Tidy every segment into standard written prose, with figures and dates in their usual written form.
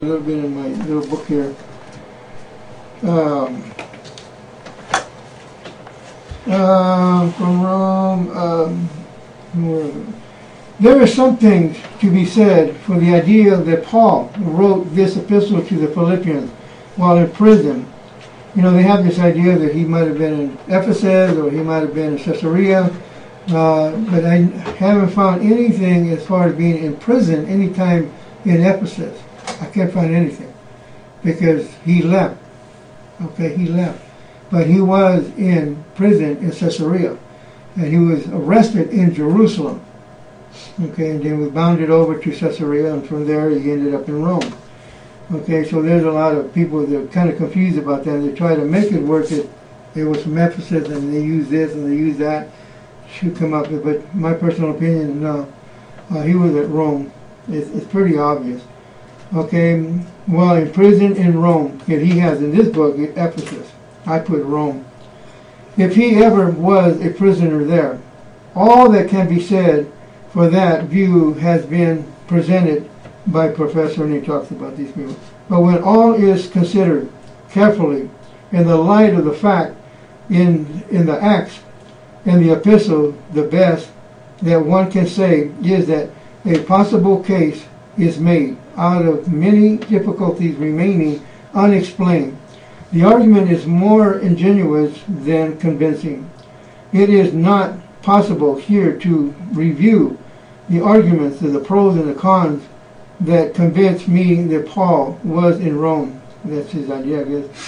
A little bit in my little book here. From Rome, there is something to be said for the idea that Paul wrote this epistle to the Philippians while in prison. You know, they have this idea that he might have been in Ephesus or he might have been in Caesarea, but I haven't found anything as far as being in prison anytime in Ephesus. I can't find anything because he left. Okay, he left. But he was in prison in Caesarea, and he was arrested in Jerusalem. Okay, and then was bounded over to Caesarea, and from there he ended up in Rome. Okay, so there's a lot of people that are kind of confused about that. They try to make it work that it was from Ephesus, and they use this and they use that to come up with. But my personal opinion, no. He was at Rome. It's pretty obvious. Okay, well, in prison in Rome, and he has in this book, Ephesus. I put Rome. If he ever was a prisoner there, all that can be said for that view has been presented by Professor, and he talks about these people. But when all is considered carefully in the light of the fact in the Acts and the epistle, the best that one can say is that a possible case is made out of many difficulties remaining unexplained. The argument is more ingenious than convincing. It is not possible here to review the arguments of the pros and the cons that convinced me that Paul was in Rome. That's his idea, I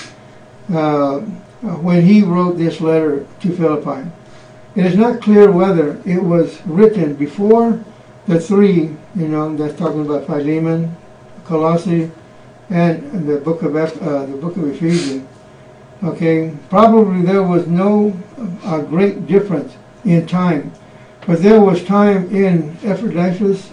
guess. When he wrote this letter to Philippi. It is not clear whether it was written before the three, that's talking about Philemon, Colossae, and the book of Ephesians. Okay, probably there was no great difference in time, but there was time in Epaphroditus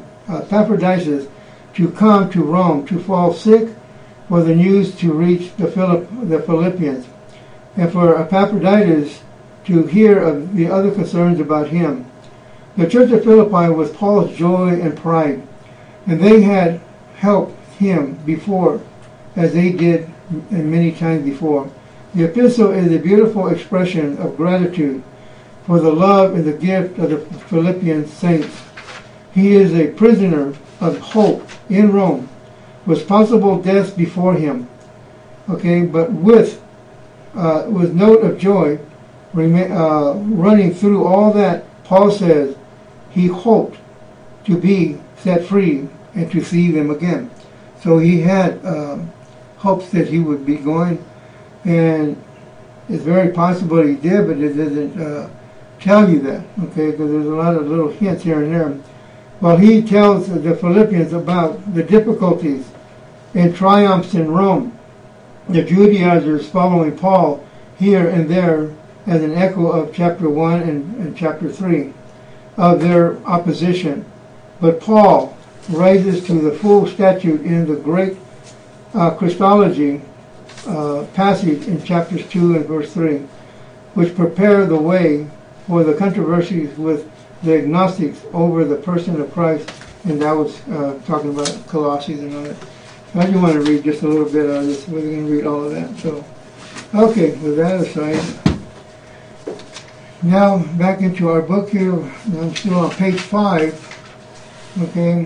to come to Rome to fall sick, for the news to reach the Philippians, and for Epaphroditus to hear of the other concerns about him. The church of Philippi was Paul's joy and pride, and they had helped him before, as they did many times before. The epistle is a beautiful expression of gratitude for the love and the gift of the Philippian saints. He is a prisoner of hope in Rome, with possible death before him. Okay, but with note of joy running through all that, Paul says he hoped to be set free and to see them again. So he had hopes that he would be going, and it's very possible he did, but it doesn't tell you that, okay, because there's a lot of little hints here and there. Well, he tells the Philippians about the difficulties and triumphs in Rome. The Judaizers following Paul here and there as an echo of chapter 1 and chapter 3 of their opposition. But Paul rises to the full stature in the great Christology passage in chapters 2 and verse 3, which prepare the way for the controversies with the agnostics over the person of Christ, and that was talking about Colossians and all that. I just want to read just a little bit out of this. We're going to read all of that. So, okay, with that aside, now back into our book here. I'm still on page 5. Okay.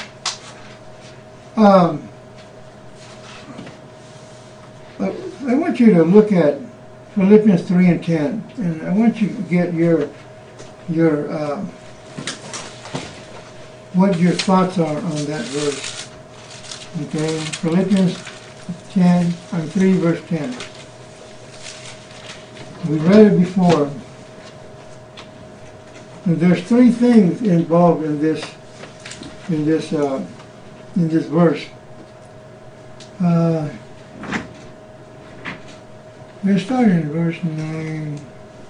I want you to look at Philippians 3 and 10, and I want you to get your what your thoughts are on that verse. Okay, Philippians 3 verse 10. We read it before. And there's three things involved in this verse. We're starting in verse 9.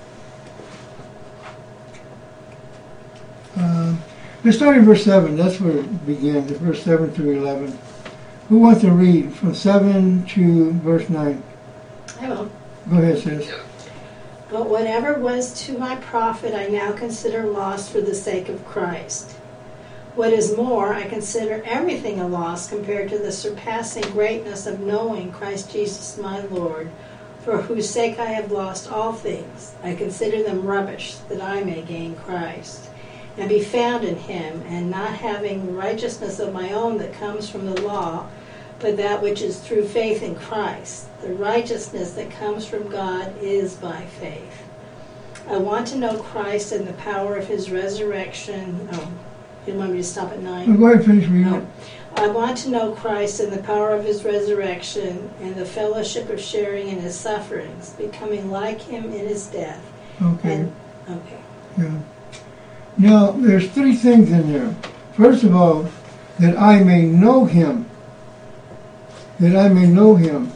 Let's start in verse 7. That's where it begins, verse 7 through 11. Who wants to read from 7 to verse 9? I will. Go ahead, sis. But whatever was to my profit I now consider lost for the sake of Christ. What is more, I consider everything a loss compared to the surpassing greatness of knowing Christ Jesus my Lord, for whose sake I have lost all things. I consider them rubbish, that I may gain Christ, and be found in him, and not having righteousness of my own that comes from the law, but that which is through faith in Christ. The righteousness that comes from God is by faith. I want to know Christ and the power of his resurrection. Oh, you want me to stop at 9? Go ahead and finish reading. No. I want to know Christ and the power of his resurrection and the fellowship of sharing in his sufferings, becoming like him in his death. Okay. Okay. Yeah. Now, there's 3 things in there. First of all, that I may know him. That I may know him.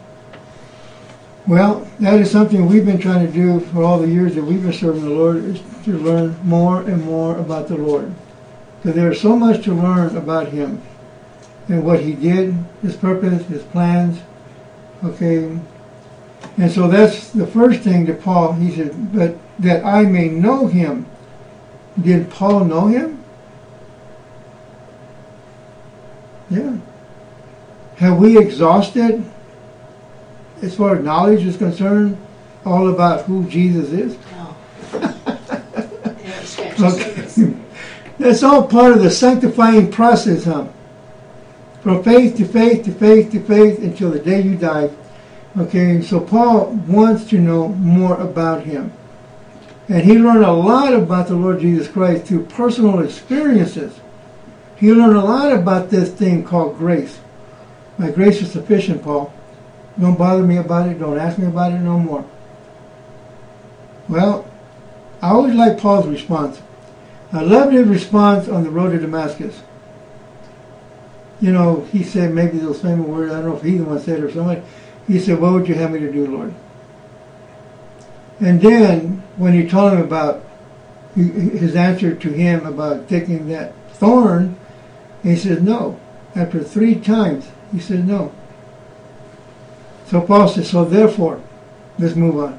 Well, that is something we've been trying to do for all the years that we've been serving the Lord, is to learn more and more about the Lord. Because there's so much to learn about him and what he did, his purpose, his plans. Okay. And so that's the first thing to Paul. He said, but that I may know him. Did Paul know him? Yeah. Have we exhausted, as far as knowledge is concerned, all about who Jesus is? No. Yeah, scratch the surface. Okay. That's all part of the sanctifying process, huh? From faith to faith to faith to faith until the day you die. Okay, so Paul wants to know more about him. And he learned a lot about the Lord Jesus Christ through personal experiences. He learned a lot about this thing called grace. My grace is sufficient, Paul. Don't bother me about it. Don't ask me about it no more. Well, I always like Paul's response. I loved his response on the road to Damascus. You know, he said maybe those famous words, I don't know if he the one said it or somebody. He said, what would you have me to do, Lord? And then, when he told him about his answer to him about taking that thorn, he said no. After 3 times, he said no. So Paul says, so therefore, let's move on.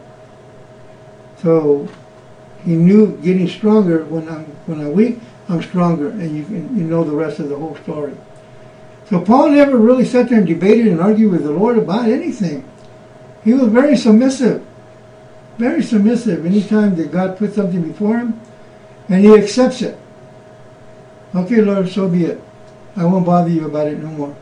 So he knew getting stronger, when I'm weak, I'm stronger, and you know the rest of the whole story. So Paul never really sat there and debated and argued with the Lord about anything. He was very submissive. Very submissive anytime that God put something before him, and he accepts it. Okay, Lord, so be it. I won't bother you about it no more.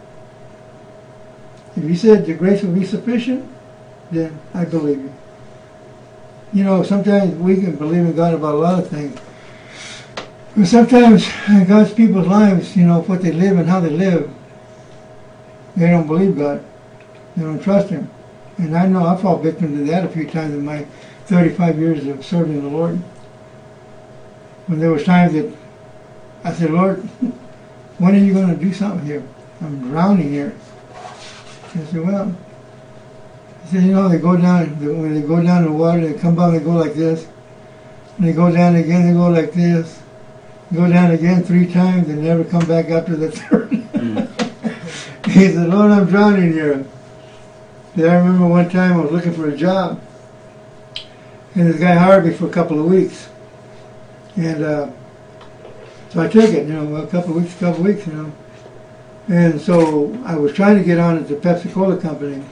If you said the grace will be sufficient, then I believe you. You know, sometimes we can believe in God about a lot of things. But sometimes in God's people's lives, you know, what they live and how they live, they don't believe God. They don't trust him. And I know I fall victim to that a few times in my 35 years of serving the Lord. When there was times that I said, Lord, when are you going to do something here? I'm drowning here. I said, well, he said, you know, they go down, when they go down in the water, they come down, they go like this. And they go down again, they go like this. Go down again 3 times and never come back after the 3rd. He said, Lord, I'm drowning here. And I remember one time I was looking for a job, and this guy hired me for a couple of weeks. And so I took it, you know, a couple of weeks, you know. And so I was trying to get on at the Pepsi-Cola company.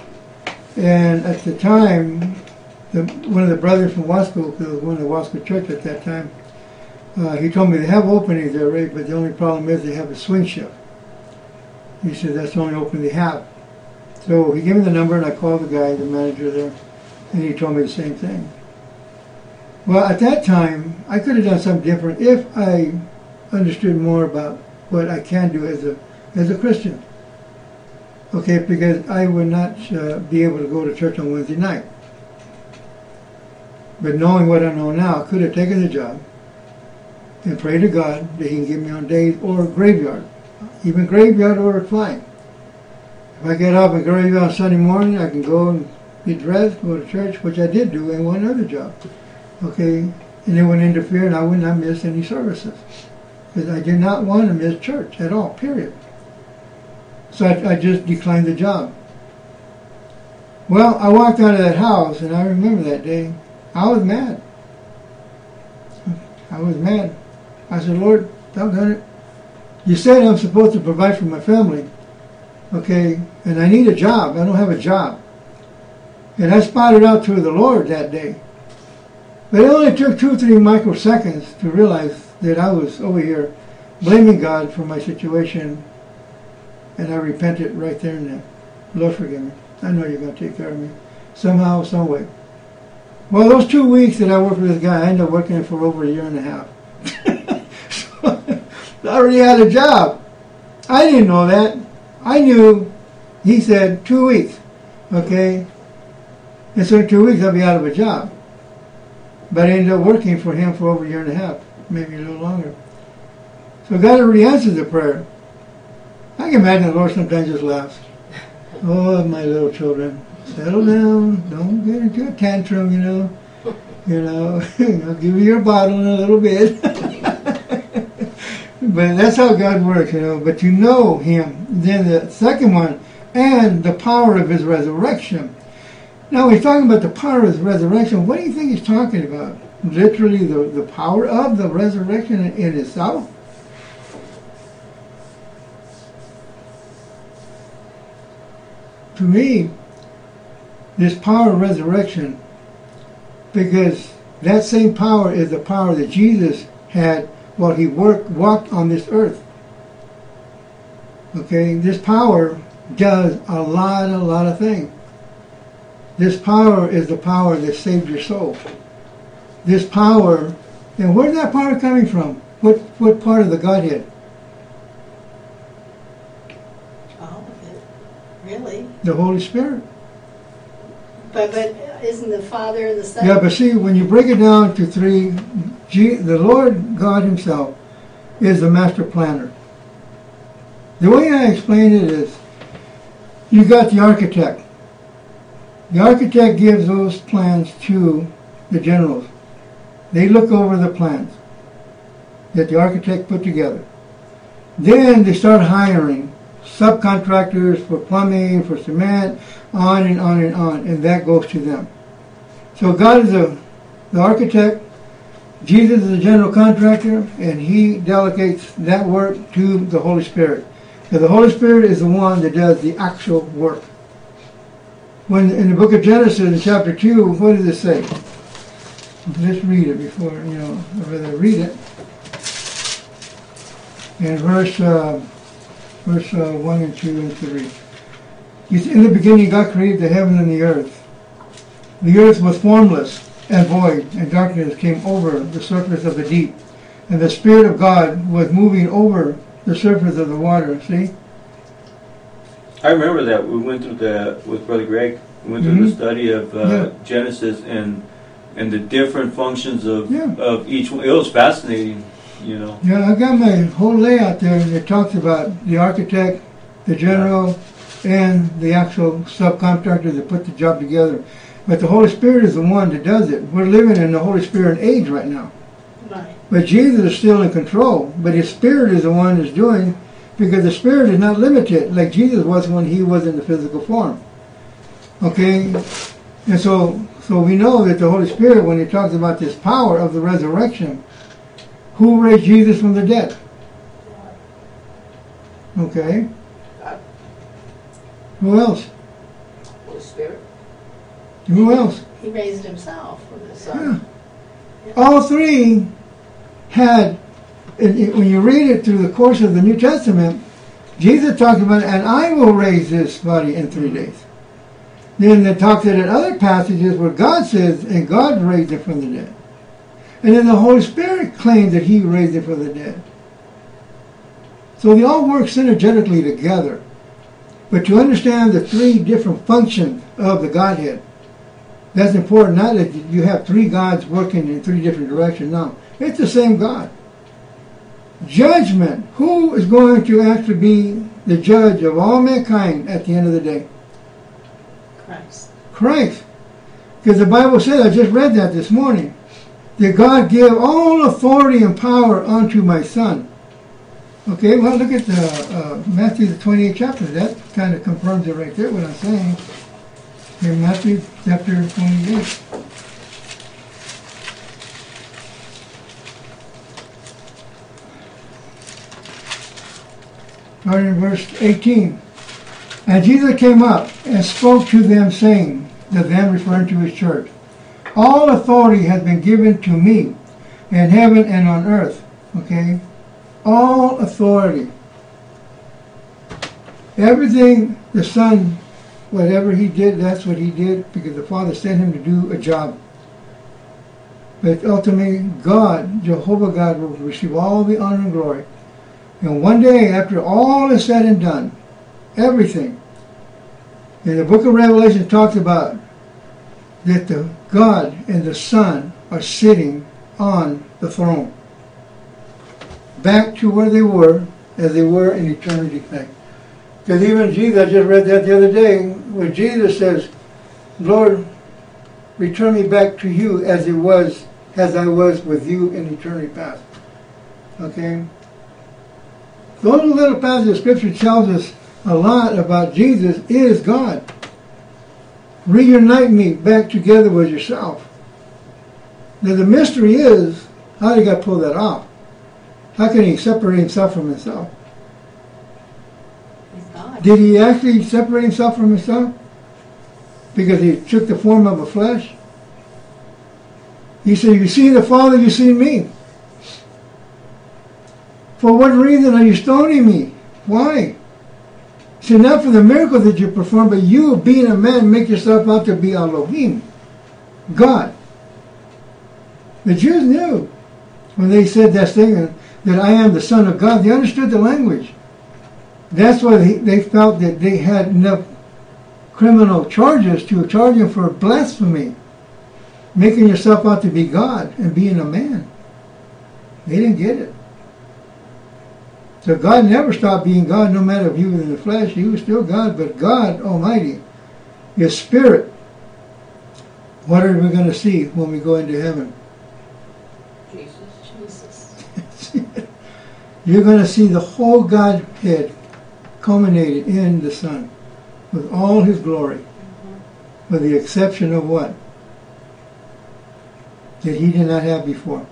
And at the time, one of the brothers from Wasco, because it was one of the Wasco church at that time, he told me they have openings there, Ray, but the only problem is they have a swing shift. He said that's the only opening they have. So he gave me the number, and I called the guy, the manager there, and he told me the same thing. Well, at that time, I could have done something different if I understood more about what I can do as a Christian. Okay, because I would not be able to go to church on Wednesday night. But knowing what I know now, I could have taken the job and prayed to God that he can get me on days or graveyard. Even graveyard or flying. If I get up and graveyard on Sunday morning, I can go and get dressed, go to church, which I did do in one other job. Okay, and it wouldn't interfere, and I would not miss any services. Because I did not want to miss church at all, period. So I just declined the job. Well, I walked out of that house, and I remember that day. I was mad. I was mad. I said, Lord, doggone it. You said I'm supposed to provide for my family, okay, and I need a job. I don't have a job. And I spotted out to the Lord that day. But it only took 2 or 3 microseconds to realize that I was over here blaming God for my situation, and I repented right there and then. Lord, forgive me. I know you're going to take care of me somehow, some way. Well, those 2 weeks that I worked with this guy, I ended up working for over 1.5 years. So, I already had a job. I didn't know that. I knew, he said, 2 weeks, okay? And so in 2 weeks I'll be out of a job. But I ended up working for him for over 1.5 years, maybe a little longer. So God already answers the prayer. I can imagine the Lord sometimes just laughs. Oh, my little children, settle down. Don't get into a tantrum, you know. I'll give you your bottle in a little bit. But that's how God works, But to know Him. Then the second one, and the power of His resurrection. Now, he's talking about the power of His resurrection. What do you think he's talking about? Literally the power of the resurrection in itself? To me, this power of resurrection, because that same power is the power that Jesus had while He walked on this earth. Okay, this power does a lot of things. This power is the power that saved your soul. This power, and where's that power coming from? What part of the Godhead? All of it, really. The Holy Spirit. But isn't the Father and the Son? Yeah, but see, when you break it down to 3, the Lord God Himself is the master planner. The way I explain it is, you got the architect. The architect gives those plans to the generals. They look over the plans that the architect put together. Then they start hiring subcontractors for plumbing, for cement, on and on and on, and that goes to them. So God is the architect, Jesus is the general contractor, and He delegates that work to the Holy Spirit. Now, the Holy Spirit is the one that does the actual work. When in the book of Genesis, in chapter 2, what does it say? Let's read it before, I'd rather read it. In verse 1 and 2 and 3. In the beginning, God created the heaven and the earth. The earth was formless and void, and darkness came over the surface of the deep. And the Spirit of God was moving over the surface of the water. See? I remember that. We went through with Brother Greg. We went through the study of Genesis and the different functions of each one. It was fascinating, Yeah, I got my whole layout there, and it talks about the architect, the general, and the actual subcontractor that put the job together. But the Holy Spirit is the one that does it. We're living in the Holy Spirit age right now. Right. But Jesus is still in control. But His Spirit is the one that's doing, because the Spirit is not limited like Jesus was when He was in the physical form. Okay? And so we know that the Holy Spirit, when He talks about this power of the resurrection, who raised Jesus from the dead? Okay. Who else? Holy Spirit. Who else? He raised Himself. From the Son. Yeah. All three had, when you read it through the course of the New Testament, Jesus talks about, and I will raise this body in 3 days. Then it talks in other passages where God says, and God raised it from the dead. And then the Holy Spirit claims that He raised it from the dead. So they all work synergetically together. But to understand the 3 different functions of the Godhead, that's important. Not that you have 3 gods working in 3 different directions. No, it's the same God. Judgment. Who is going to actually be the judge of all mankind at the end of the day? Christ. Christ. Because the Bible says, I just read that this morning, that God give all authority and power unto my Son. Okay, well, look at Matthew the 28th chapter. That kind of confirms it right there, what I'm saying. In Matthew chapter 28. starting in verse 18. And Jesus came up and spoke to them, saying, to them referring to his church, all authority has been given to me in heaven and on earth. Okay? All authority. Everything the Son, whatever he did, that's what he did, because the Father sent him to do a job. But ultimately, God, Jehovah God, will receive all the honor and glory. And one day, after all is said and done, everything, in the book of Revelation talks about that the God and the Son are sitting on the throne. Back to where they were, as they were in eternity. Because even Jesus, I just read that the other day, where Jesus says, Lord, return me back to you as I was with you in eternity past. Okay? Those little passages of Scripture tells us a lot about Jesus is God. Reunite me back together with yourself. Now the mystery is, how did God pull that off? How can he separate himself from himself? He's God. Did he actually separate himself from himself? Because he took the form of a flesh? He said, you see the Father, you see me. For what reason are you stoning me? Why? He said, not for the miracle that you perform, but you, being a man, make yourself out to be Elohim, God. The Jews knew when they said that thing, that I am the Son of God. They understood the language. That's why they felt that they had enough criminal charges to charge him for blasphemy, making yourself out to be God and being a man. They didn't get it. So God never stopped being God, no matter if he was in the flesh. He was still God, but God Almighty is Spirit. What are we going to see when we go into heaven? Jesus. You're going to see the whole Godhead culminated in the Son with all his glory, with the exception of what? That he did not have before.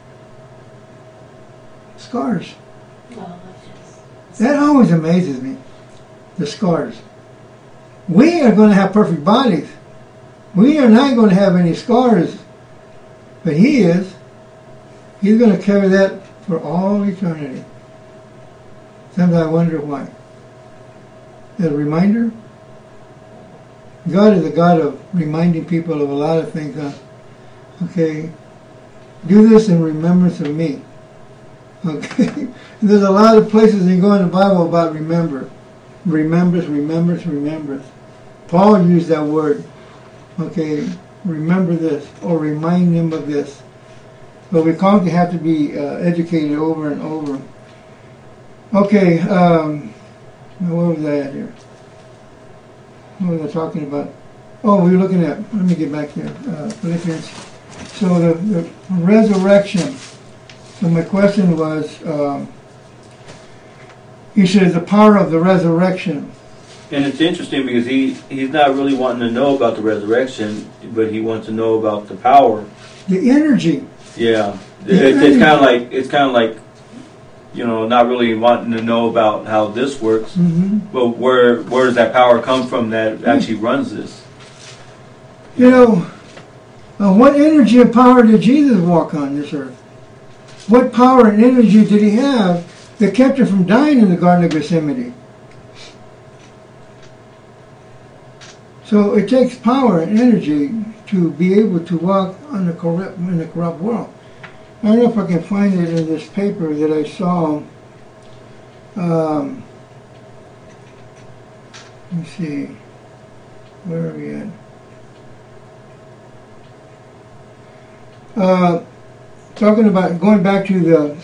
Scars. Oh, That always amazes me, the scars. We are going to have perfect bodies. We are not going to have any scars, but he is. He's going to carry that for all eternity. Sometimes I wonder why. As a reminder, God is a God of reminding people of a lot of things. Okay, do this in remembrance of me. Okay, there's a lot of places you go in the Bible about remembrance, remembrance. Paul used that word. Okay, remember this, or remind them of this. But we constantly have to be educated over and over. Okay, where was I at here? What was I talking about? Oh, we were looking at, let me get back here, Philippians. So the resurrection. So my question was, he said the power of the resurrection. And it's interesting because he's not really wanting to know about the resurrection, but he wants to know about the power. The energy. Yeah. It's kind of like, you know, not really wanting to know about how this works, but where does that power come from that actually runs this? You know, what energy and power did Jesus walk on this earth? What power and energy did he have that kept him from dying in the Garden of Gethsemane? So it takes power and energy to be able to walk in the corrupt world. I don't know if I can find it in this paper that I saw. Let me see. Where are we at? Talking about going back to the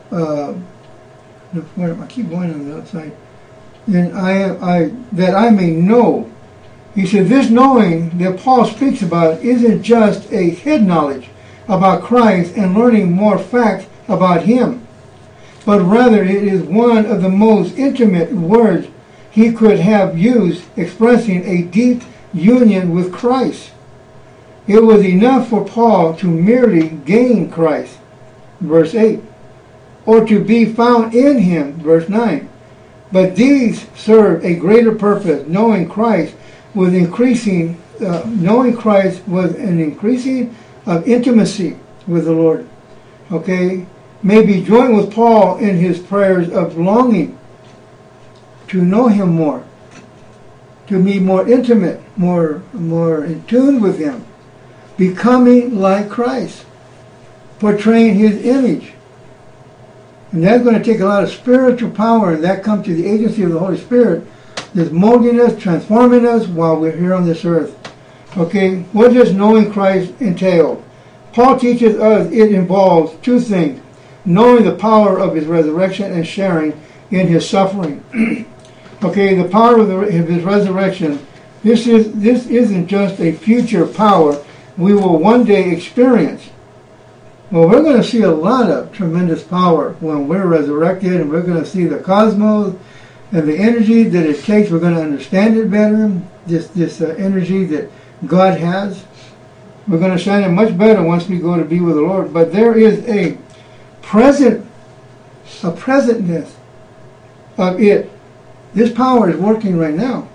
I keep going on the outside. Then that I may know. He said, this knowing that Paul speaks about isn't just a head knowledge about Christ and learning more facts about him, but rather it is one of the most intimate words he could have used expressing a deep union with Christ. It was enough for Paul to merely gain Christ, verse 8, or to be found in him, verse 9. But these serve a greater purpose, knowing Christ was increasing, an increasing of intimacy with the Lord. Okay, may be joined with Paul in his prayers of longing to know him more, to be more intimate, more in tune with him, becoming like Christ, portraying his image. And that's going to take a lot of spiritual power, and that comes to the agency of the Holy Spirit that's molding us, transforming us while we're here on this earth. Okay, what does knowing Christ entail? Paul teaches us it involves two things: knowing the power of his resurrection and sharing in his suffering. Okay, the power of his resurrection, this isn't just a future power we will one day experience. Well, we're going to see a lot of tremendous power when we're resurrected, and we're going to see the cosmos and the energy that it takes. We're going to understand it better, this energy that God has. We're going to shine it much better once we go to be with the Lord. But there is a presentness of it. This power is working right now.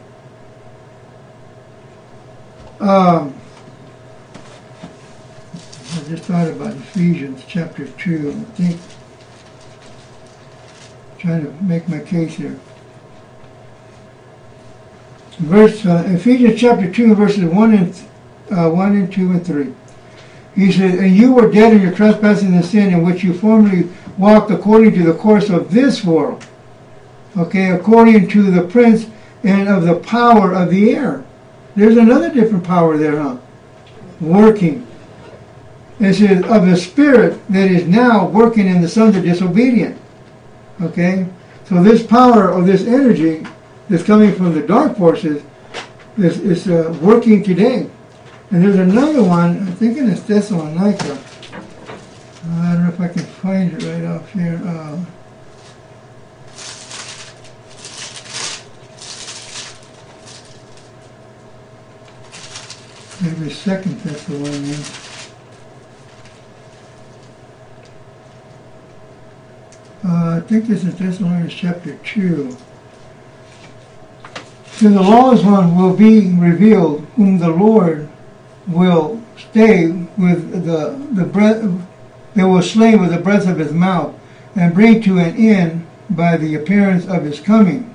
I just thought about Ephesians chapter 2. I think, trying to make my case here. Ephesians chapter 2, verses 1 and 2 and 3. He says, "And you were dead in your trespasses and sin, in which you formerly walked according to the course of this world." Okay, according to the prince and of the power of the air. There's another different power there, huh? Working. It says, of the spirit that is now working in the sons of disobedience. Okay? So this power or this energy that's coming from the dark forces is working today. And there's another one, I'm thinking it's Thessalonica. I don't know if I can find it right off here. Maybe 2 Thessalonians. I think this is Thessalonians chapter 2. So the lawless one will be revealed, whom the Lord will stay with the breath, they will slay with the breath of his mouth, and bring to an end by the appearance of his coming.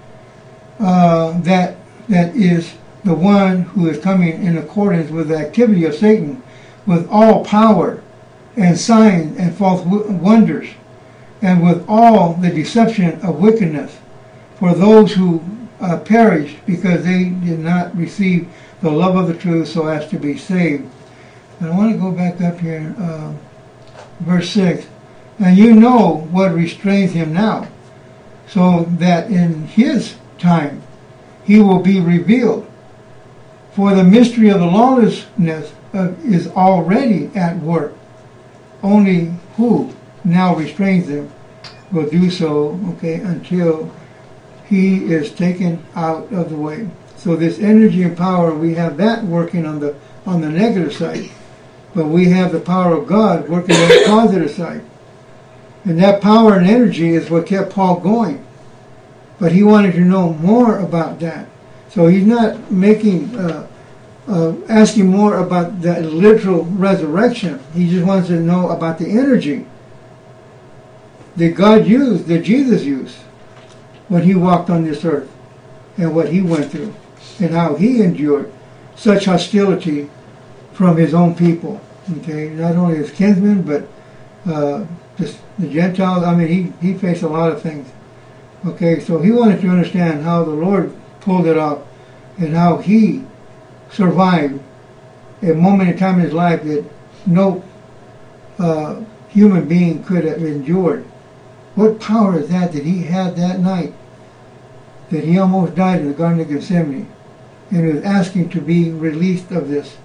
That is the one who is coming in accordance with the activity of Satan, with all power and signs and false wonders, and with all the deception of wickedness, for those who perished because they did not receive the love of the truth so as to be saved. And I want to go back up here, verse 6. And you know what restrains him now, so that in his time he will be revealed. For the mystery of the lawlessness is already at work. Only who now restrains them will do so, okay, until he is taken out of the way. So this energy and power, we have that working on the negative side, but we have the power of God working on the positive side. And that power and energy is what kept Paul going. But he wanted to know more about that. So he's not making asking more about the literal resurrection. He just wants to know about the energy that God used, that Jesus used when he walked on this earth, and what he went through, and how he endured such hostility from his own people. Okay, not only his kinsmen, but just the Gentiles. I mean, he faced a lot of things. Okay, so he wanted to understand how the Lord pulled it off, and how he survived a moment in time in his life that no human being could have endured. What power is that he had that night, that he almost died in the Garden of Gethsemane, and he was asking to be released of this.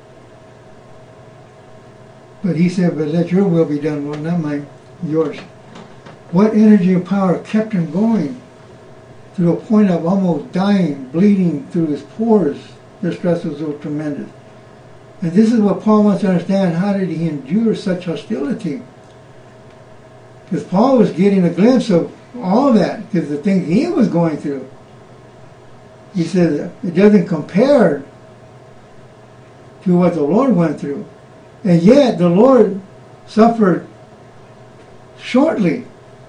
But he said, but let your will be done, Lord, not mine, yours. What energy and power kept him going to the point of almost dying, bleeding through his pores. The stress was so tremendous. And this is what Paul wants to understand. How did he endure such hostility? Because Paul was getting a glimpse of all of that, because the things he was going through, he said it doesn't compare to what the Lord went through. And yet the Lord suffered shortly.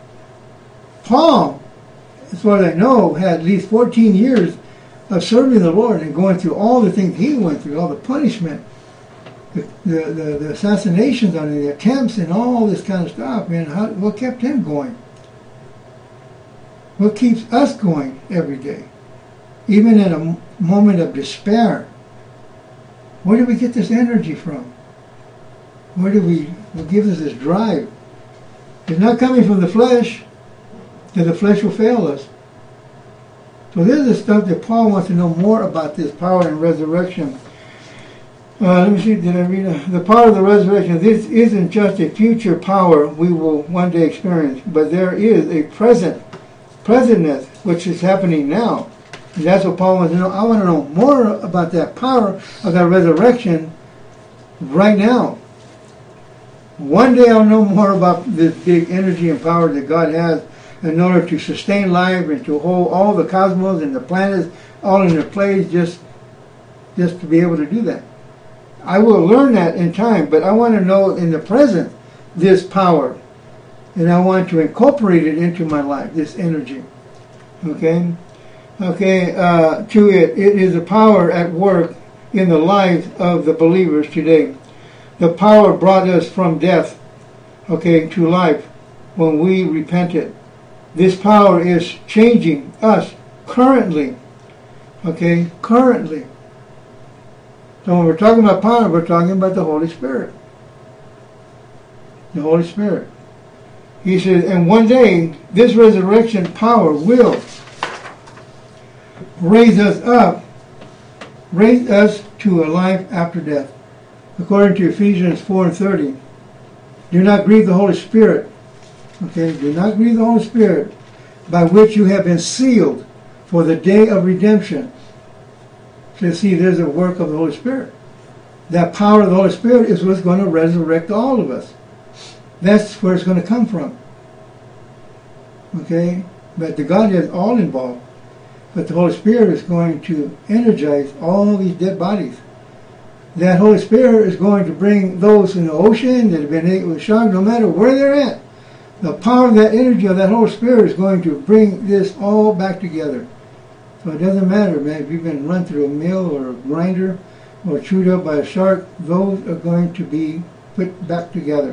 Paul, as far as I know, had at least 14 years of serving the Lord and going through all the things he went through, all the punishment, the assassinations on him, the attempts and all this kind of stuff. Man, what kept him going? What keeps us going every day? Even in a moment of despair, where do we get this energy from? What gives us this drive? It's not coming from the flesh, because the flesh will fail us. So this is the stuff that Paul wants to know more about, this power and resurrection. Let me see, did I read it? The power of the resurrection. This isn't just a future power we will one day experience, but there is a presentness, which is happening now. And that's what Paul wants to know. I want to know more about that power of that resurrection right now. One day I'll know more about this big energy and power that God has in order to sustain life and to hold all the cosmos and the planets all in their place, just to be able to do that. I will learn that in time, but I want to know in the present this power, and I want to incorporate it into my life, this energy. Okay, to it is a power at work in the lives of the believers today. The power brought us from death, to life when we repented. This power is changing us currently. Currently. So when we're talking about power, we're talking about the Holy Spirit. The Holy Spirit. He says, and one day, this resurrection power will raise us to a life after death. According to Ephesians 4:30, do not grieve the Holy Spirit. Do not grieve the Holy Spirit, by which you have been sealed for the day of redemption. So see, there's a work of the Holy Spirit. That power of the Holy Spirit is what's going to resurrect all of us. That's where it's going to come from. But the God is all involved. But the Holy Spirit is going to energize all these dead bodies. That Holy Spirit is going to bring those in the ocean that have been hit with sharks, no matter where they're at. The power of that energy of that Holy Spirit is going to bring this all back together. So it doesn't matter, man, if you've been run through a mill or a grinder or chewed up by a shark, those are going to be put back together.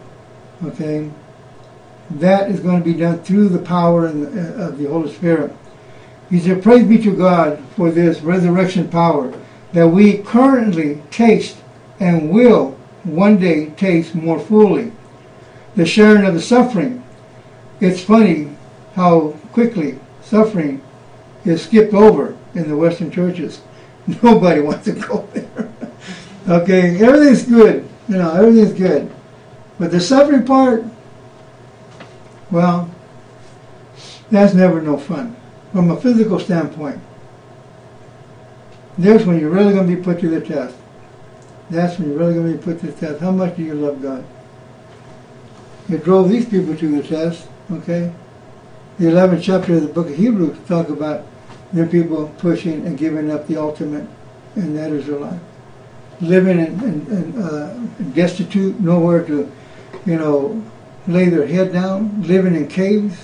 That is going to be done through the power of the Holy Spirit. He said, praise be to God for this resurrection power that we currently taste and will one day taste more fully. The sharing of the suffering. It's funny how quickly suffering is skipped over in the Western churches. Nobody wants to go there. Everything's good. Everything's good. But the suffering part, well, that's never no fun. From a physical standpoint, there's when you're really going to be put to the test. That's when you're really going to be put to the test. How much do you love God? It drove these people to the test, The 11th chapter of the book of Hebrews talk about the people pushing and giving up the ultimate, and that is their life. Living in destitute, nowhere to, lay their head down, living in caves.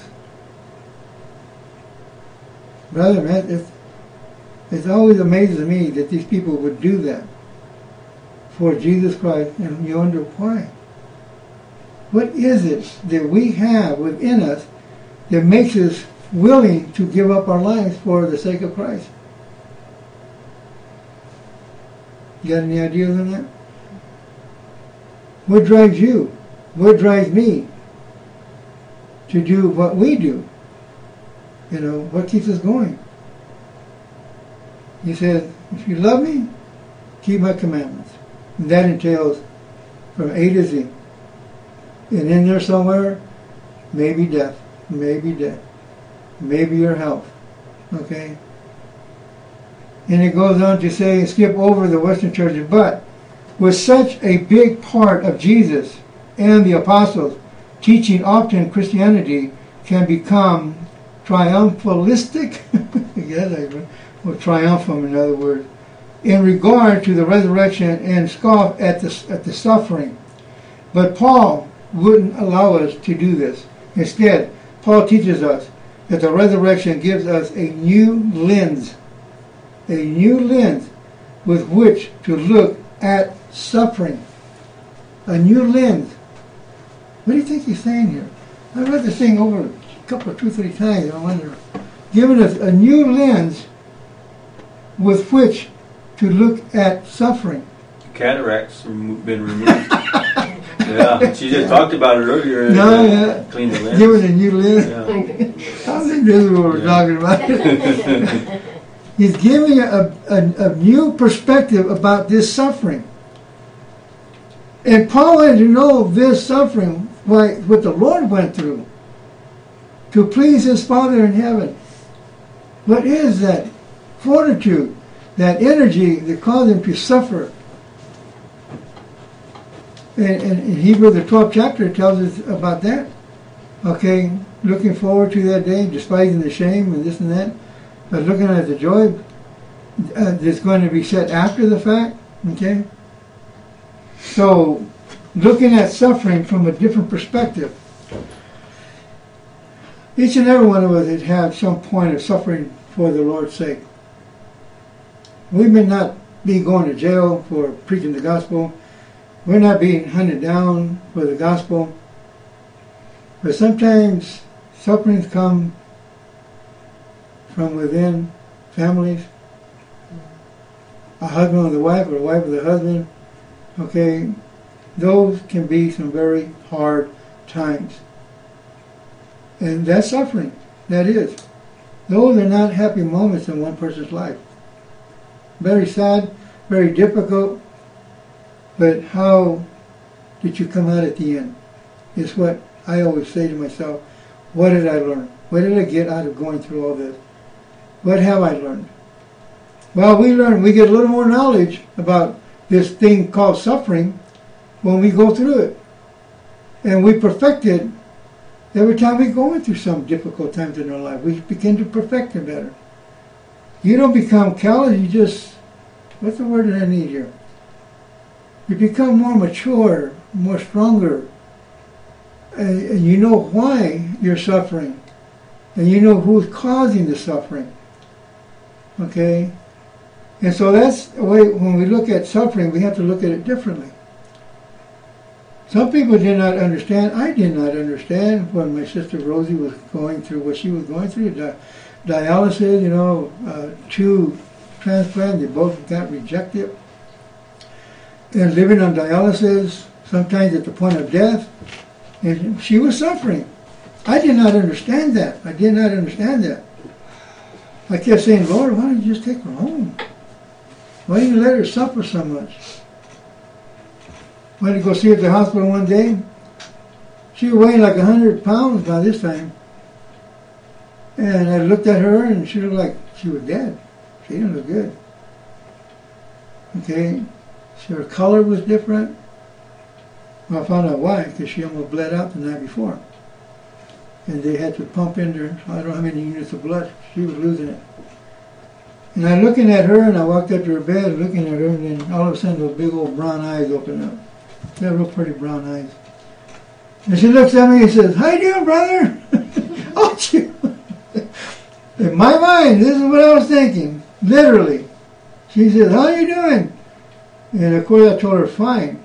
Brother, man, it always amazes me that these people would do that for Jesus Christ, and you wonder why. What is it that we have within us that makes us willing to give up our lives for the sake of Christ? You got any ideas on that? What drives you? What drives me to do what we do? What keeps us going? He said, if you love me, keep my commandments. And that entails from A to Z. And in there somewhere, maybe death, maybe your health. And it goes on to say, skip over the Western churches, but with such a big part of Jesus and the apostles teaching often Christianity can become triumphalistic, or triumphum in other words, in regard to the resurrection and scoff at the suffering. But Paul wouldn't allow us to do this. Instead, Paul teaches us that the resurrection gives us a new lens with which to look at suffering. A new lens. What do you think he's saying here? I read this thing over a couple of 2-3 times, and I wonder, giving us a new lens with which to look at suffering. Cataracts have been removed. Yeah, she just talked about it earlier. Clean the lens. Giving a new lens. Yeah. I think this is what we're talking about. He's giving a new perspective about this suffering. And Paul had to know this suffering, what the Lord went through, to please his Father in heaven. What is that fortitude, that energy that caused him to suffer? And in Hebrews, the 12th chapter tells us about that. Okay, looking forward to that day, despising the shame and this and that, but looking at the joy that's going to be set after the fact. Okay, so looking at suffering from a different perspective. Each and every one of us has had some point of suffering for the Lord's sake. We may not be going to jail for preaching the gospel. We're not being hunted down for the gospel. But sometimes sufferings come from within families. A husband with a wife, or a wife with a husband. Okay, those can be some very hard times. And that's suffering. That is. Those are not happy moments in one person's life. Very sad, very difficult. But how did you come out at the end? Is what I always say to myself. What did I learn? What did I get out of going through all this? What have I learned? Well, we get a little more knowledge about this thing called suffering when we go through it. And we perfect it every time we go through some difficult times in our life. We begin to perfect it better. You don't become callous, you just, what's the word that I need here? You become more mature, more stronger. And you know why you're suffering. And you know who's causing the suffering. Okay? And so that's the way, when we look at suffering, we have to look at it differently. Some people did not understand. I did not understand when my sister Rosie was going through what she was going through. Dialysis, 2 transplants, they both got rejected. And living on dialysis, sometimes at the point of death. And she was suffering. I did not understand that. I kept saying, Lord, why don't you just take her home? Why do you let her suffer so much? Went to go see her at the hospital one day. She was weighing like 100 pounds by this time. And I looked at her and she looked like she was dead. She didn't look good. Okay? So her color was different. Well, I found out why, because she almost bled out the night before. And they had to pump into her, I don't know how many units of blood. She was losing it. And I'm looking at her, and I walked up to her bed, looking at her, and then all of a sudden those big old brown eyes opened up. She had real pretty brown eyes. And she looks at me and says, "How you doing, brother?" Oh, she... In my mind, this is what I was thinking. Literally. She says, "How are you doing?" And of course I told her, "Fine."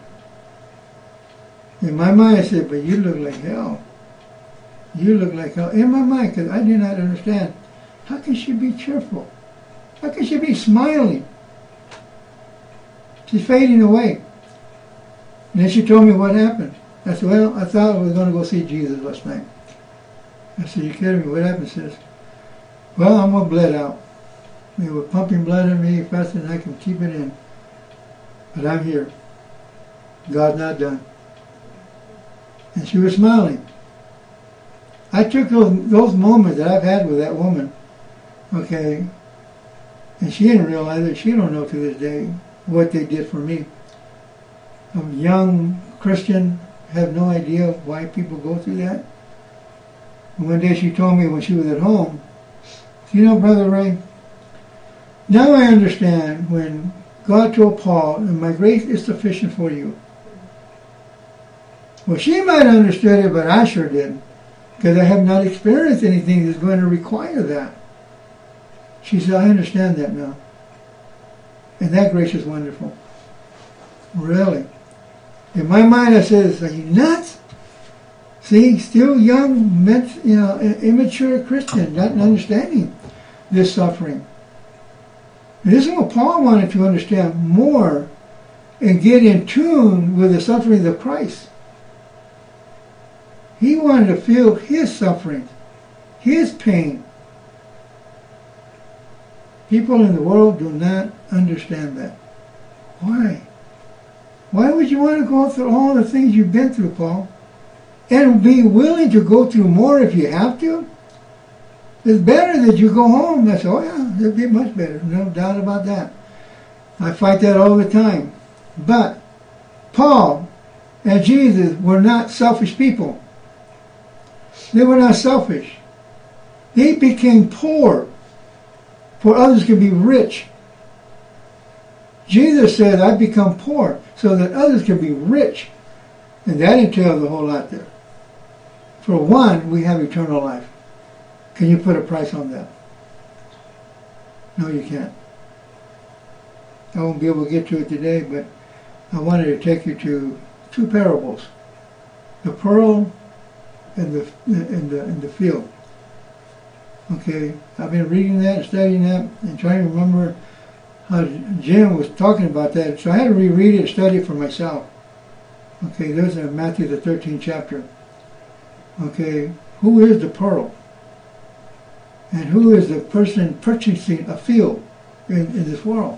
In my mind I said, "But you look like hell. You look like hell." In my mind, because I did not understand. How can she be cheerful? How can she be smiling? She's fading away. And then she told me what happened. I said, "Well, I thought I was going to go see Jesus last night." I said, "You kidding me? What happened?" She says, "Well, I'm all bled out. They were pumping blood in me faster than I can keep it in. But I'm here. God's not done." And she was smiling. I took those moments that I've had with that woman, okay, and she didn't realize it. She don't know to this day what they did for me. I'm a young Christian, have no idea why people go through that. And one day she told me when she was at home, you know, Brother Ray, now I understand when God told Paul, and my grace is sufficient for you. Well, she might have understood it, but I sure didn't, because I have not experienced anything that's going to require that. She said, I understand that now. And that grace is wonderful. Really. In my mind, I says, are you nuts? See, still young, immature Christian, not understanding this suffering. And this is what Paul wanted to understand more and get in tune with the sufferings of Christ. He wanted to feel his suffering, his pain. People in the world do not understand that. Why? Why would you want to go through all the things you've been through, Paul? And be willing to go through more if you have to? It's better that you go home. I said, oh yeah, it'd be much better. No doubt about that. I fight that all the time. But Paul and Jesus were not selfish people. They were not selfish. They became poor for others to be rich. Jesus said, I've become poor so that others can be rich. And that entails a whole lot there. For one, we have eternal life. Can you put a price on that? No, you can't. I won't be able to get to it today, but I wanted to take you to two parables. The pearl and the field. Okay, I've been reading that, studying that, and trying to remember how Jim was talking about that. So I had to reread it and study it for myself. Okay, there's in Matthew the 13th chapter. Okay, who is the pearl? And who is the person purchasing a field in this world?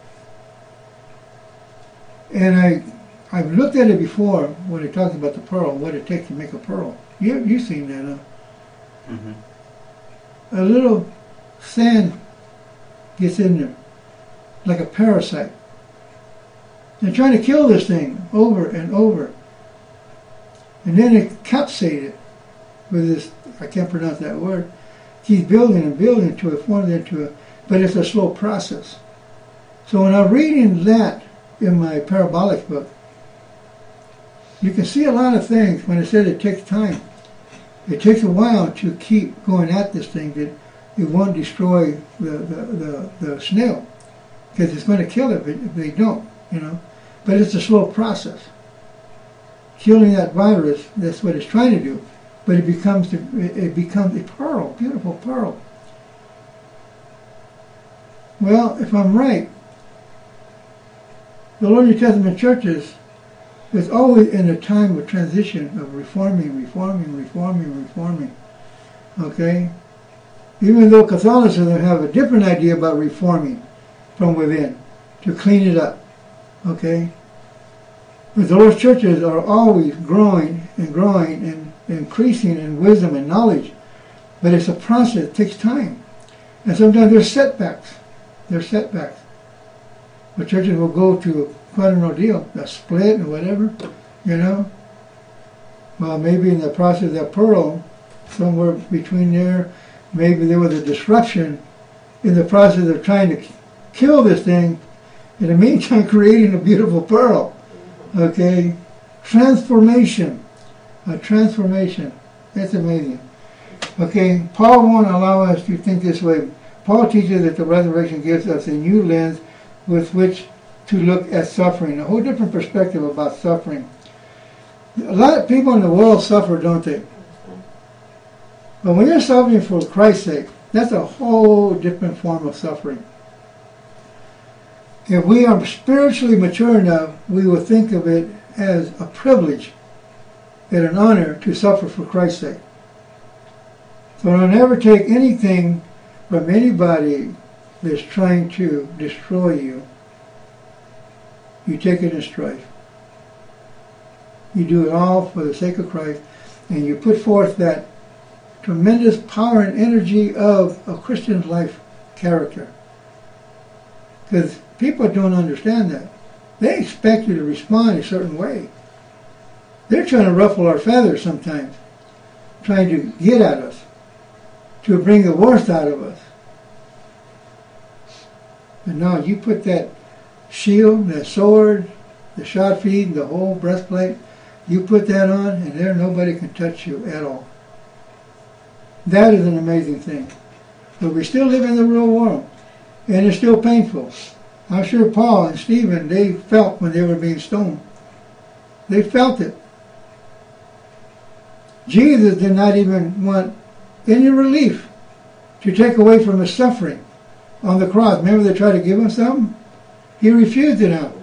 And I've looked at it before when it talks about the pearl, what it takes to make a pearl. You've seen that, huh? Mm-hmm. A little sand gets in there, like a parasite. They're trying to kill this thing over and over. And then it capsizes it with this, I can't pronounce that word. Keeps building and building to it, formed into it, but it's a slow process. So when I'm reading that in my parabolic book, you can see a lot of things when it said it takes time. It takes a while to keep going at this thing that it won't destroy the snail, because it's going to kill it if they don't, But it's a slow process. Killing that virus, that's what it's trying to do. But it becomes a pearl, beautiful pearl. Well, if I'm right, the Lord New Testament churches is always in a time of transition of reforming. Okay? Even though Catholicism have a different idea about reforming from within, to clean it up. Okay? But the Lord's churches are always growing and increasing in wisdom and knowledge. But it's a process, it takes time. And sometimes there's setbacks. But churches will go to quite an ordeal, a split and whatever, Well, maybe in the process of that pearl, somewhere between there, maybe there was a disruption in the process of trying to kill this thing, in the meantime creating a beautiful pearl. Okay? Transformation. A transformation. That's amazing. Okay, Paul won't allow us to think this way. Paul teaches that the resurrection gives us a new lens with which to look at suffering, a whole different perspective about suffering. A lot of people in the world suffer, don't they? But when you're suffering for Christ's sake, that's a whole different form of suffering. If we are spiritually mature enough, we will think of it as a privilege and an honor to suffer for Christ's sake. So don't ever take anything from anybody that's trying to destroy you. You take it in strife. You do it all for the sake of Christ, and you put forth that tremendous power and energy of a Christian's life character. Because people don't understand that. They expect you to respond a certain way. They're trying to ruffle our feathers sometimes. trying to get at us, to bring the worst out of us. But no, you put that shield, that sword, the shod feet, and the whole breastplate, you put that on, and there nobody can touch you at all. That is an amazing thing. But we still live in the real world, and it's still painful. I'm sure Paul and Stephen, they felt when they were being stoned. They felt it. Jesus did not even want any relief to take away from his suffering on the cross. Remember they tried to give him something? He refused it out.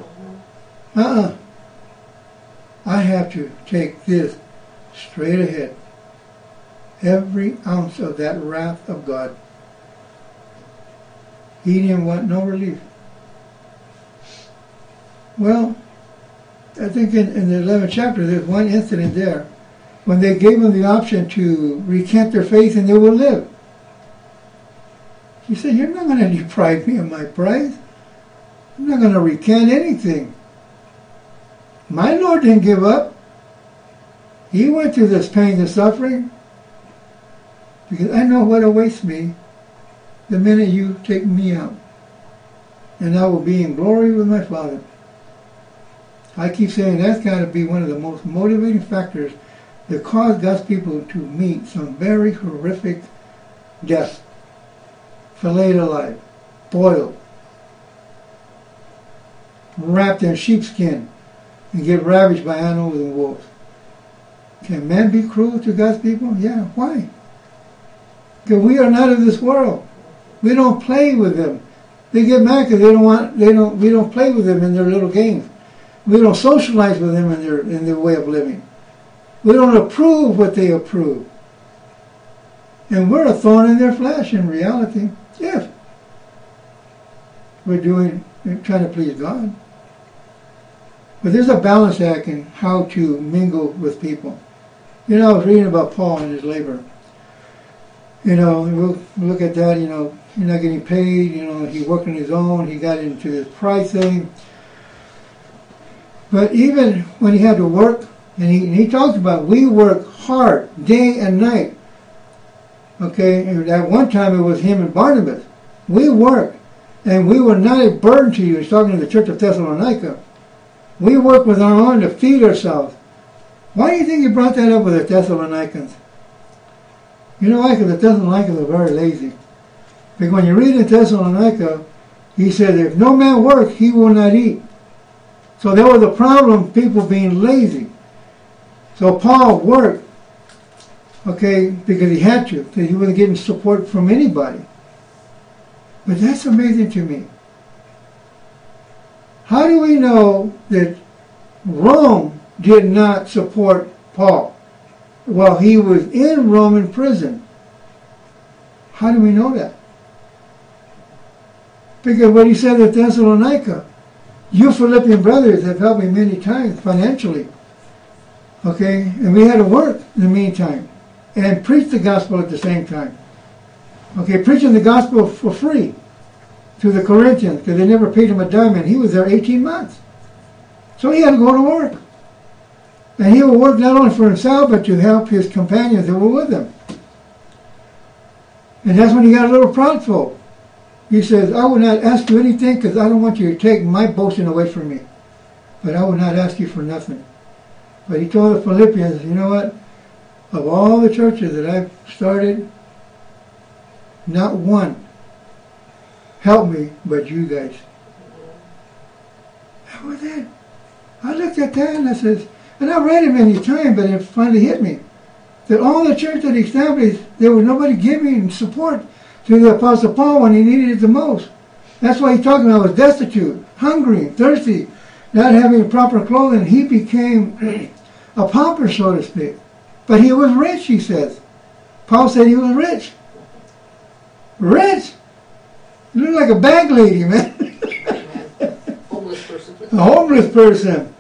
I have to take this straight ahead. Every ounce of that wrath of God. He didn't want no relief. Well, I think in the 11th chapter, there's one incident there when they gave him the option to recant their faith and they will live. He said, you're not going to deprive me of my prize. I'm not going to recant anything. My Lord didn't give up. He went through this pain and suffering because I know what awaits me the minute you take me out. And I will be in glory with my Father. I keep saying that's got to be one of the most motivating factors that cause God's people to meet some very horrific death. Filleted alive, boiled, wrapped in sheepskin, and get ravaged by animals and wolves. Can man be cruel to God's people? Yeah, why? Because we are not of this world. We don't play with them. They get mad because we don't play with them in their little games. We don't socialize with them in their way of living. We don't approve what they approve. And we're a thorn in their flesh in reality. Yes. We're trying to please God. But there's a balance act in how to mingle with people. I was reading about Paul and his labor. We'll look at that, he's not getting paid, he worked on his own, he got into this pride thing. But even when he had to work, and he talks about, we work hard, day and night. Okay, and at one time it was him and Barnabas. We work, and we were not a burden to you. He's talking to the church of Thessalonica. We work with our own to feed ourselves. Why do you think he brought that up with the Thessalonians? You know why? Because the Thessalonians are very lazy. Because when you read in Thessalonica, he said, if no man work, he will not eat. So there was a problem, people being lazy. So Paul worked, okay, because he had to, because he wasn't getting support from anybody. But that's amazing to me. How do we know that Rome did not support Paul while he was in Roman prison? How do we know that? Because what he said at Thessalonica, you Philippian brothers have helped me many times financially. Okay, and we had to work in the meantime and preach the gospel at the same time. Okay, preaching the gospel for free to the Corinthians because they never paid him a dime, and he was there 18 months. So he had to go to work. And he would work not only for himself, but to help his companions that were with him. And that's when he got a little proudful. He says, I will not ask you anything because I don't want you to take my boasting away from me. But I will not ask you for nothing. But he told the Philippians, you know what? Of all the churches that I've started, not one helped me but you guys. That was it. I looked at that and I says, and I read it many times, but it finally hit me. That all the church that he established, there was nobody giving support to the Apostle Paul when he needed it the most. That's why he's talking about was destitute, hungry, thirsty, not having proper clothing. He became a pauper, so to speak. But he was rich, he says. Paul said he was rich. Rich? You look like a bag lady, man. Homeless person. A homeless person.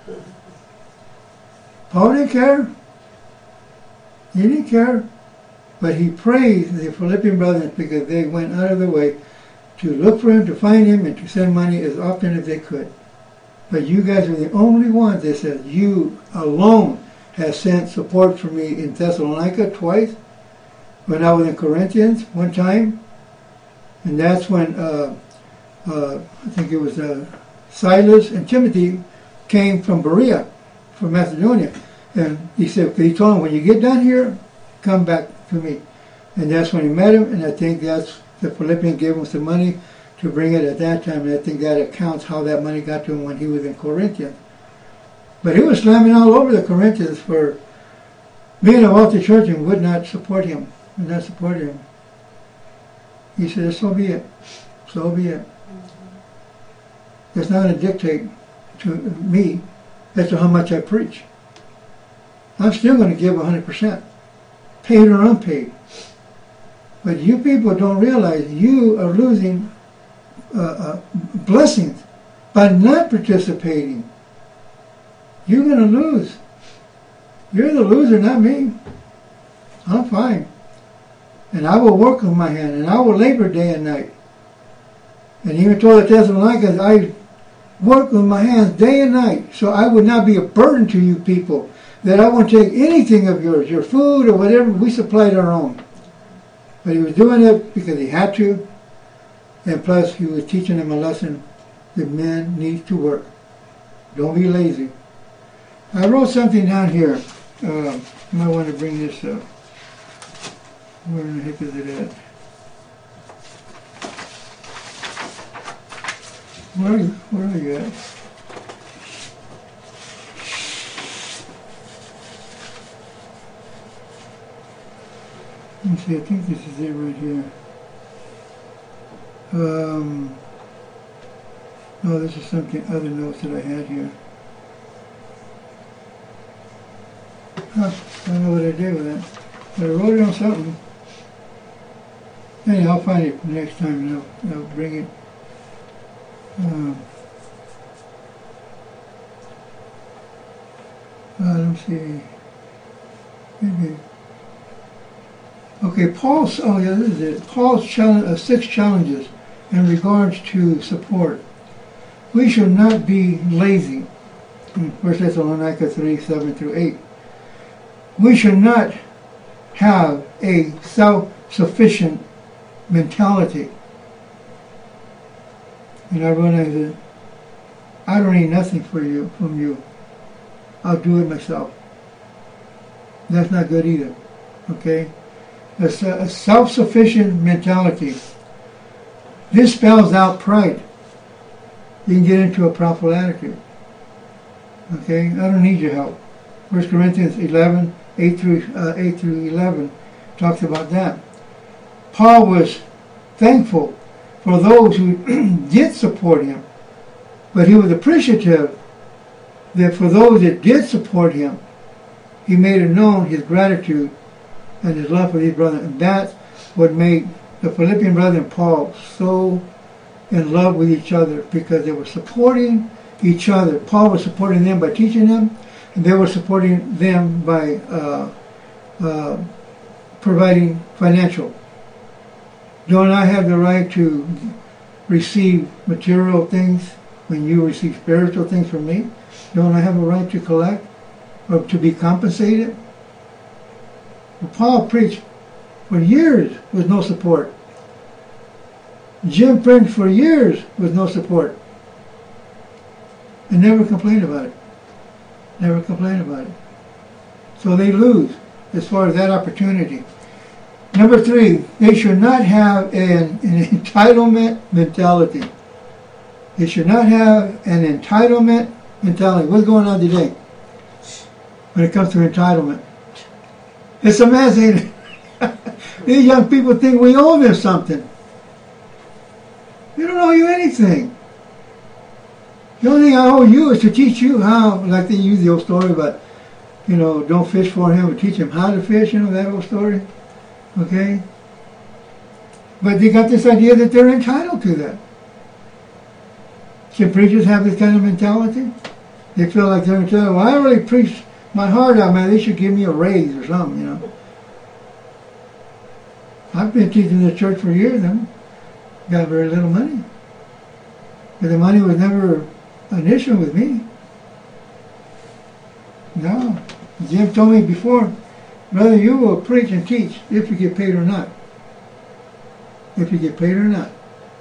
Paul didn't care. He didn't care. But he praised the Philippian brothers because they went out of their way to look for him, to find him, and to send money as often as they could. But you guys are the only ones that said you alone has sent support for me in Thessalonica twice, when I was in Corinthians one time, and that's when I think it was Silas and Timothy came from Berea, from Macedonia, and he said, he told him, when you get down here, come back to me. And that's when he met him, and I think that's the Philippians gave him some money to bring it at that time, and I think that accounts how that money got to him when he was in Corinthians. But he was slamming all over the Corinthians for being a wealthy church and would not support him. Would not support him. He said, so be it. So be it. It's not going to dictate to me as to how much I preach. I'm still going to give 100%, paid or unpaid. But you people don't realize you are losing blessings by not participating. You're going to lose. You're the loser, not me. I'm fine. And I will work with my hand, and I will labor day and night. And he even told the Thessalonians, I work with my hands day and night, so I would not be a burden to you people, that I won't take anything of yours, your food or whatever, we supplied our own. But he was doing it because he had to, and plus he was teaching them a lesson that men need to work. Don't be lazy. I wrote something down here. You might want to bring this up. Where in the heck is it at? Where are you at? Let me see, I think this is it right here. No, this is something, other notes that I had here. I don't know what I did with that. But I wrote it on something. Anyhow, I'll find it next time and I'll bring it. Let me see. Maybe. Okay, Paul's, this is it. Paul's challenge, 6 challenges in regards to support. We should not be lazy. 1 Thessalonians 3, 7 through 8. We should not have a self-sufficient mentality. And I realize that I don't need nothing from you. I'll do it myself. That's not good either. Okay? A self-sufficient mentality. This spells out pride. You can get into a prideful attitude. Okay? I don't need your help. 1 Corinthians 11, 8 through 11 talks about that. Paul was thankful for those who did support him, but he was appreciative that for those that did support him, he made it known his gratitude and his love for these brothers. And that's what made the Philippian brother and Paul so in love with each other, because they were supporting each other. Paul was supporting them by teaching them, and they were supporting them by providing financial. Don't I have the right to receive material things when you receive spiritual things from me? Don't I have a right to collect or to be compensated? Well, Paul preached for years with no support. Jim preached for years with no support. And never complained about it. Never complained about it. So they lose as far as that opportunity. Number 3, they should not have an entitlement mentality. They should not have an entitlement mentality. What's going on today when it comes to entitlement? It's amazing. These young people think we owe them something. We don't owe you anything. The only thing I owe you is to teach you how, like they use the old story about, don't fish for him, but teach him how to fish, that old story. Okay? But they got this idea that they're entitled to that. Should preachers have this kind of mentality? They feel like they're entitled. Well, I really preached my heart out, man. They should give me a raise or something, I've been teaching the church for years and got very little money. But the money was never an issue with me. No. Jim told me before, brother, you will preach and teach if you get paid or not. If you get paid or not.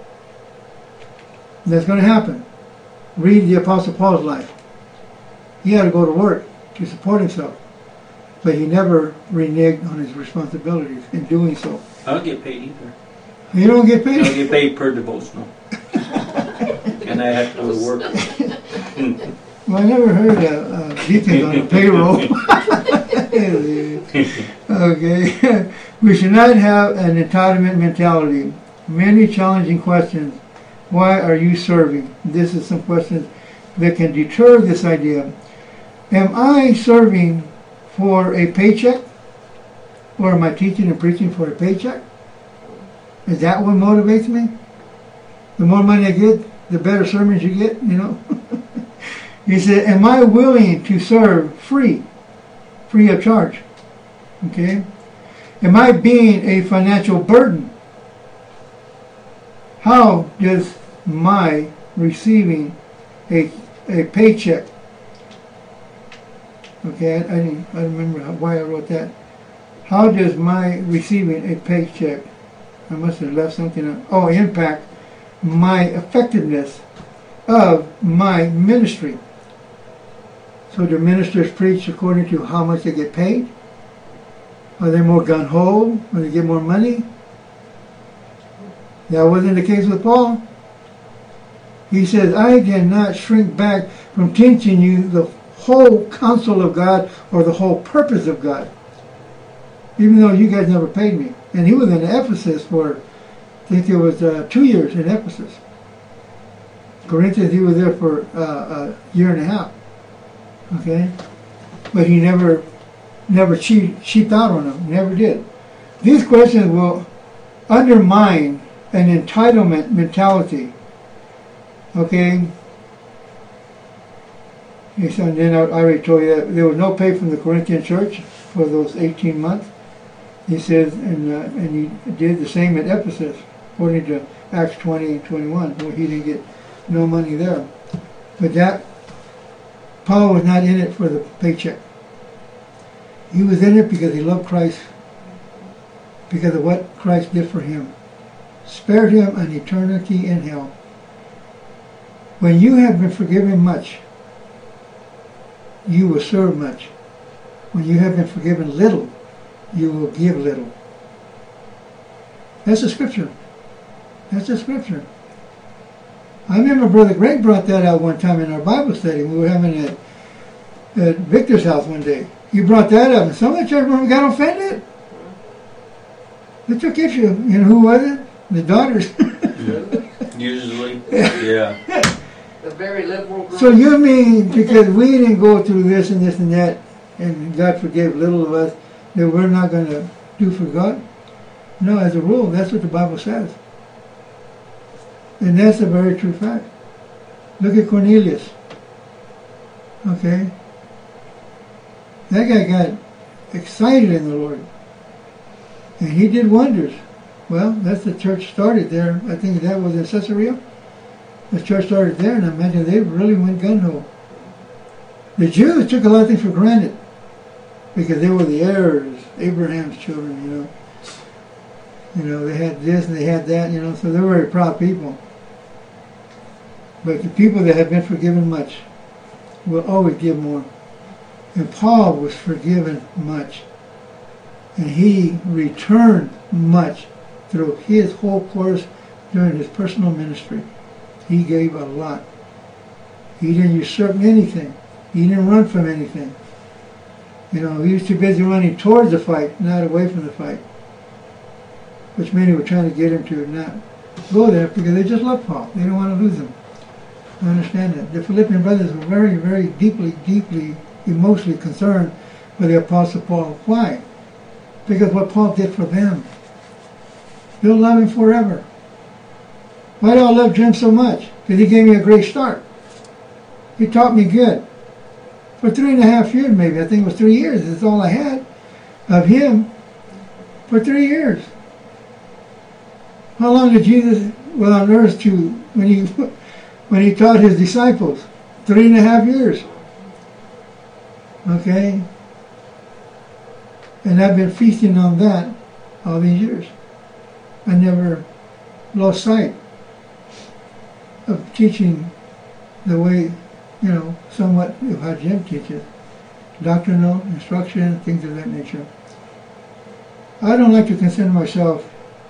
That's going to happen. Read the Apostle Paul's life. He had to go to work to support himself. But he never reneged on his responsibilities in doing so. I don't get paid either. You don't get paid? I don't get paid per devotional. And I have to go to work. Well, I never heard deacons on the payroll. Okay. We should not have an entitlement mentality. Many challenging questions. Why are you serving? This is some questions that can deter this idea. Am I serving for a paycheck? Or am I teaching and preaching for a paycheck? Is that what motivates me? The more money I get, the better sermons you get, you know? He said, am I willing to serve free of charge? Okay? Am I being a financial burden? How does my receiving a paycheck? Okay, I remember why I wrote that. How does my receiving a paycheck, I must have left something out. Oh, impact my effectiveness of my ministry. So do ministers preach according to how much they get paid? Are they more gung-ho when they get more money? That wasn't the case with Paul. He says, I did not shrink back from teaching you the whole counsel of God or the whole purpose of God, even though you guys never paid me. And he was in Ephesus for, I think it was 2 years in Ephesus. Corinthians, he was there for a year and a half. Okay? But he never cheaped out on them. Never did. These questions will undermine an entitlement mentality. Okay? And then I already told you that there was no pay from the Corinthian church for those 18 months. He says, and he did the same at Ephesus, according to Acts 20 and 21, where he didn't get no money there. But that, Paul was not in it for the paycheck. He was in it because he loved Christ, because of what Christ did for him. Spared him an eternity in hell. When you have been forgiven much, you will serve much. When you have been forgiven little, you will give little. That's the scripture. That's the scripture. I remember Brother Greg brought that out one time in our Bible study. We were having it at Victor's house one day. He brought that up, and some of the church members got offended. They took issue. You know who was it? The daughters. Usually, yeah. The very liberal group. So you mean because we didn't go through this and this and that, and God forgave little of us, that we're not going to do for God? No, as a rule, that's what the Bible says. And that's a very true fact. Look at Cornelius. Okay? That guy got excited in the Lord. And he did wonders. Well, that's the church started there. I think that was in Caesarea. The church started there, and I imagine they really went gung-ho. The Jews took a lot of things for granted because they were the heirs, Abraham's children, you know. You know, they had this and they had that, you know, so they were very proud people. But the people that have been forgiven much will always give more. And Paul was forgiven much. And he returned much through his whole course during his personal ministry. He gave a lot. He didn't usurp anything. He didn't run from anything. You know, he was too busy running towards the fight, not away from the fight. Which many were trying to get him to not go there because they just loved Paul. They didn't want to lose him. I understand that. The Philippian brothers were very, very deeply emotionally concerned with the Apostle Paul. Why? Because what Paul did for them. They'll love him forever. Why do I love Jim so much? Because he gave me a great start. He taught me good. For 3.5 years maybe. I think it was 3 years. That's all I had of him. For 3 years. How long did Jesus was on earth to when he taught his disciples? 3.5 years. Okay? And I've been feasting on that all these years. I never lost sight of teaching the way, somewhat of how Jim teaches. Doctrinal, instruction, things of that nature. I don't like to consider myself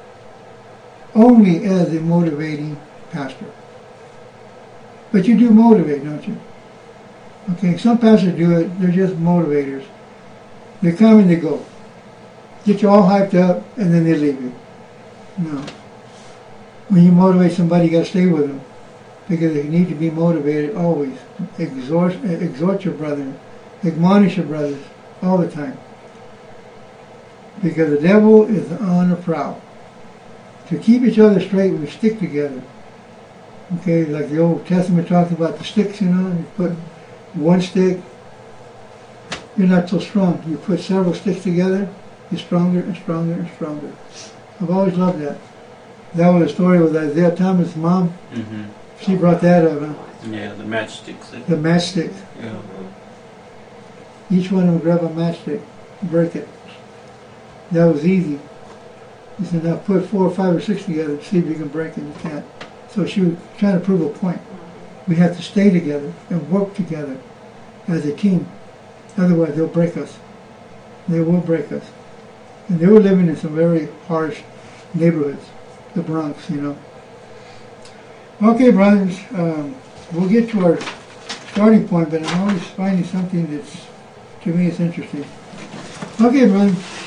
only as a motivating pastor. But you do motivate, don't you? Okay, some pastors do it, they're just motivators. They come and they go. Get you all hyped up and then they leave you. No. When you motivate somebody, you got to stay with them. Because they need to be motivated always. Exhort your brethren. Admonish your brothers all the time. Because the devil is on the prowl. To keep each other straight, we stick together. Okay, like the Old Testament talks about the sticks, you put one stick, you're not so strong. You put several sticks together, you're stronger and stronger and stronger. I've always loved that. That was a story with Isaiah Thomas' mom. Mm-hmm. She brought that up, huh? Yeah, the matchsticks. The matchsticks. Yeah. Each one would grab a matchstick, break it. That was easy. He said, now put 4 or 5 or 6 together, see if you can break it. You can't. So she was trying to prove a point. We have to stay together and work together as a team. Otherwise, they'll break us. They will break us. And they were living in some very harsh neighborhoods, the Bronx, Okay, brothers, we'll get to our starting point, but I'm always finding something that's, to me, is interesting. Okay, brothers.